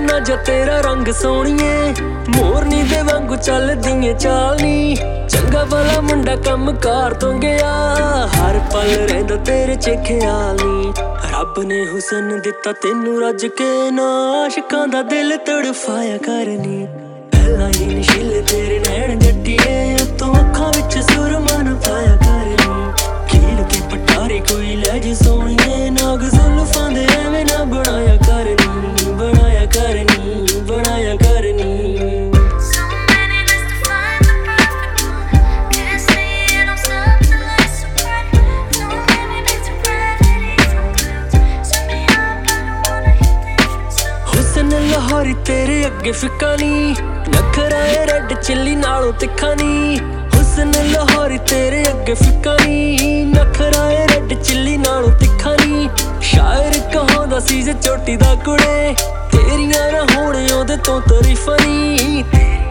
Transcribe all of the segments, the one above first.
सोना जा तेरा रंग सोनिए, मोरनी दे वांगू चलदी ऐ चाल नी। चंगा भला मुंडा कम कार तो गया, हर पल रहिंदा तेरे च ख्याल नी। रब ने हुसन दिता तेनू रज के ना, आशिकां दा दिल तड़फाया करनी। पहला ही नशील तेरे नैन जट्टिए, उत्तों अखां विच सुरमा ना पाया करनी। खील के पटारी कोई लै जे सोनिए, नाग जुल्फां दे एवें ना बनाया करनी, बनाया करनी, बनाया करनी। लाहौरी तेरे अगे फिक्का नी, नखरा ए रेड चिल्ली नालों तिखा नी। हुसन लाहौरी तेरे अगे फिक्का नी, नखरा ए रेड चिल्ली नालों तिखा नी। शायर कहांदा सी जे चोटी दा कुड़े, तेरियां ना होणे ओहदे तो तारीफां नी।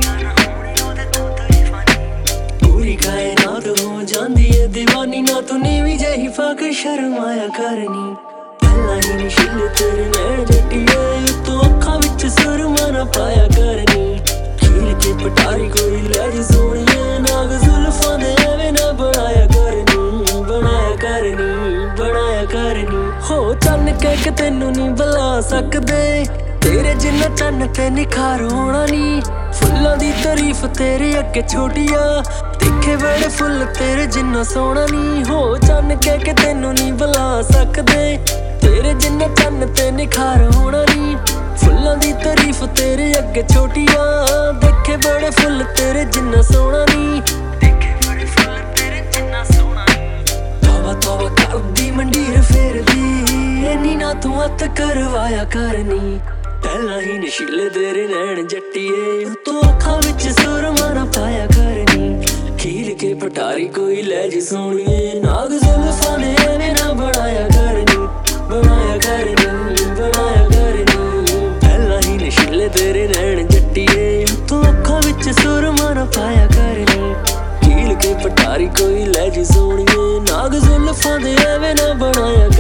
पूरी कायनात हो जांदी ऐ दीवानी, ना तू नीवी जही पाके शर्माया करनी। पहला ही नशील तेरे नैन जट्टिए, उत्तों अखां विच सुरमा ना पाया करनी। खील के पटारी कोई लै जे सोनिए, नाग जुल्फां दे एवें ना बनाया करनी, बनाया करनी, बनाया करनी। हो चन्न कह के तैनू नी बुला सकदे, तेरे जिन्ना चन्न ते निखार होना नी। फुल्लां दी तारीफ तेरे अगे छोटिया, दिखे बड़े फुल तेरे जिन्ना सोहना नी। हो चन्न कह के तैनू नी बुला सकदे, तेरे जिन्ना चन्न ते निखार होना नी। फुल्लां दी तारीफ तेरे अगे छोटिया, दिखे बड़े फुल तेरे जिन्ना सोहना नी। दिखे बड़े फुल तेरे जिन्ना सोहना नी। तौबा तौबा करदी मंडीर फेरदी, इन्नी ना तू हत्थ करवाया करनी। पहला ही नशीले तेरे नैन जट्टिए, उत्तों अखां विच सुरमा ना पाया करनी। खील के पटारी कोई लै जे सोनिए, नाग जुल्फां ने एवें ना बनाया करनी, बनाया करनी, बनाया करनी। पहला ही नशीले तेरे नैन जट्टिए, उत्तों अखां विच सुरमा ना पाया करनी। खील के पटारी कोई लै जे सोनिए, नाग जुल्फां दे एवें ना बनाया